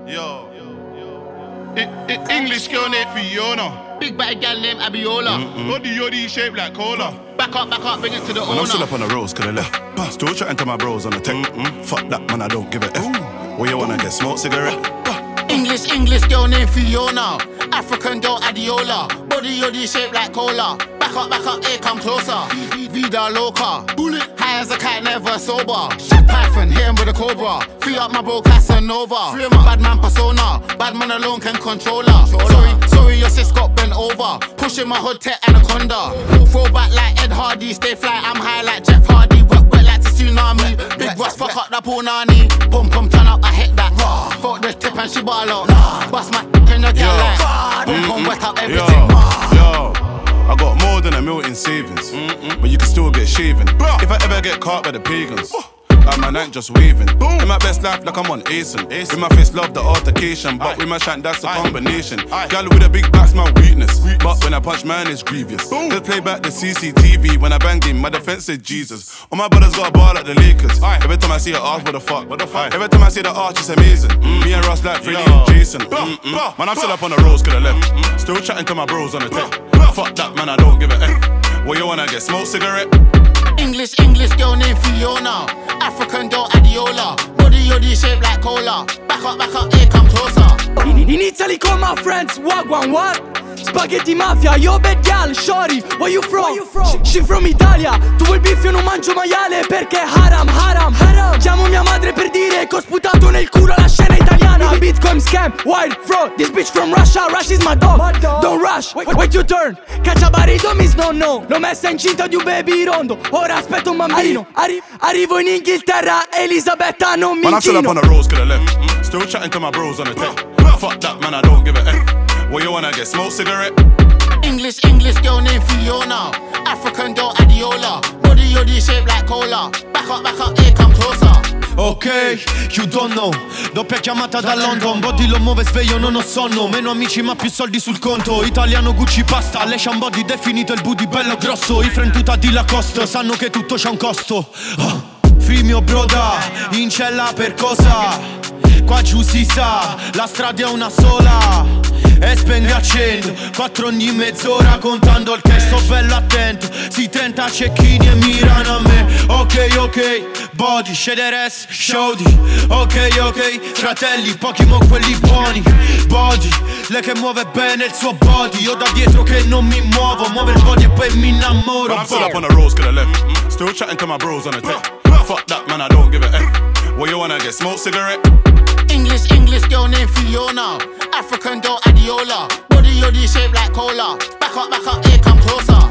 Yo. English girl named Fiona. Big bad gal named Abiola. Body yoddy shaped like cola. Back up, bring it to the Man, owner. I'm still up on the roads, could I left. Still chatting to my bros on the tech. Fuck that, man, I don't give a F. Where you wanna get smoked cigarette? English girl named Fiona. African girl Adiola. Body yoddy shaped like cola. Back up, here come closer. Vida loca. High as a kite, never sober. Python, hit him with a cobra. Free up my bro Casanova. Bad man persona. Bad man alone can control her. Sorry, your sis got bent over. Pushing my hood tech anaconda. Throw back like Ed Hardy. Stay fly, I'm high like Jeff Hardy. Wet like the tsunami. Big Ross, fuck up the punani. Boom, turn up, I hit that. Fuck this tip and she ball out. Bust my in your girl like. Boom, wet up everything. Yo, I got more than $1 million in savings, but you can still get shaven. If I ever get caught by the pagans, like my night just waving. In my best life, like I'm on Asen. With my face, love the altercation, but with my shank, that's a combination. Gal with a big back's my weakness, but when I punch, man, it's grievous. Just play back the CCTV when I banged him. My defense said Jesus. All my brothers got a ball like the Lakers. Every time I see her arch, what the fuck? Every time I see the arch, it's amazing. Me and Ross like Freddie and Jason. Man, I'm still up on the roads, could I left. Still chatting to my bros on the tech. Fuck that, man, I don't give a F. Where you wanna get smoked cigarette? English girl named Fiona. African girl Adiola. Body yoddy shaped like cola. Back up, here come closer. In Italy call my friends, wagwan, what? Spaghetti mafia, yo bad gal, shorty, where you from? She from Italia, tu vuoi il beef, io non mangio maiale perché haram. Chiamo mia madre per dire che ho sputato nel culo la scena italiana. Bitcoin scam, wild fraud, this bitch from Russia, Rush is my dog. Don't rush, wait your turn. Cacciabarito mi snonno, l'ho messa incinta di un baby rondo. Ora aspetto un bambino. Arrivo in Inghilterra, Elisabetta non mi Man, I'm still up incino. on the roads, could I left. Still chatting to my bros on the tech. Fuck that, man, I don't give a F. Where you wanna get smoked cigarette? English girl named Fiona. African girl Adiola. Body yoddy shaped like cola. Back up, here come closer. Ok, you don't know. Doppia chiamata da London. Body lo muove sveglio, non ho sonno. Meno amici ma più soldi sul conto. Italiano Gucci pasta. Lei body definito il booty bello grosso. I friend tuta di Lacoste sanno che tutto c'ha un costo. Free mio broda, in cella per cosa? Qua giù si sa, la strada è una sola. E spengo accendo, 4 ogni mezz'ora contando il cash. Sto bello attento, si 30 cecchini e mirano a me. Ok, body, shederes, showdy. Ok, fratelli, pochi mo quelli buoni. Body, lei che muove bene il suo body. Io da dietro che non mi muovo, muove il body e poi mi innamoro. Man, I'm still up on the roads, could I left. Still chatting to my bros on the tech. Fuck that, man, I don't give a F. Where you wanna get smoked cigarette? English girl named Fiona. African girl Adiola. Body yoddy shaped like cola. Back up, here come closer.